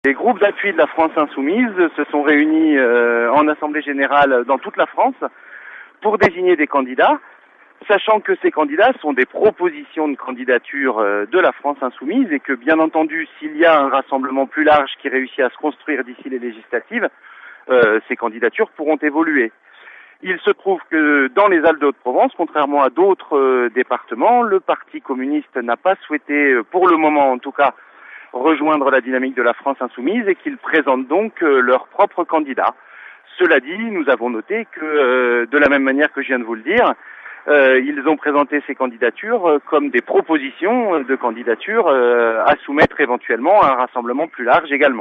Les groupes d'appui de la France Insoumise se sont réunis en assemblée générale dans toute la France pour désigner des candidats, sachant que ces candidats sont des propositions de candidature de la France Insoumise et que, bien entendu, s'il y a un rassemblement plus large qui réussit à se construire d'ici les législatives, ces candidatures pourront évoluer. Il se trouve que dans les Alpes de Haute-Provence, contrairement à d'autres départements, le Parti communiste n'a pas souhaité, pour le moment en tout cas, rejoindre la dynamique de la France Insoumise et qu'ils présentent donc leur propre candidat. Cela dit, nous avons noté que, de la même manière que je viens de vous le dire, ils ont présenté ces candidatures comme des propositions de candidature à soumettre éventuellement à un rassemblement plus large également.